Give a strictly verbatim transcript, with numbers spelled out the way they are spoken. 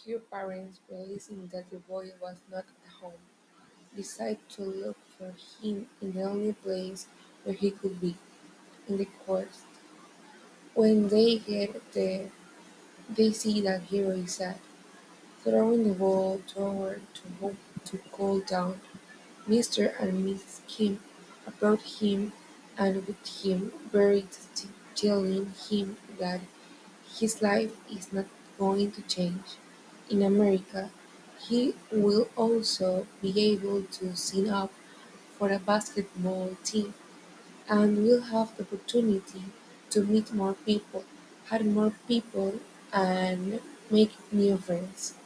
her parents, realizing that the boy was not at home, decide to look for him in the only place where he could be, in the course. When they get there, they see that Hero is sad, throwing the ball toward to hope to call down. Mister and Missus Kim approach him and with him buried t- telling him that his life is not going to change. In America, he will also be able to sign up for a basketball team and will have the opportunity to meet more people, hire more people, and make new friends.